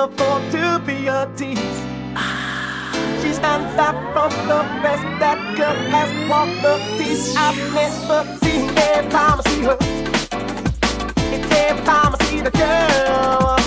afford to be a tease. She stands out from the best that girl has qualities I've never seen. Every time I see her, it's every time I see the girl.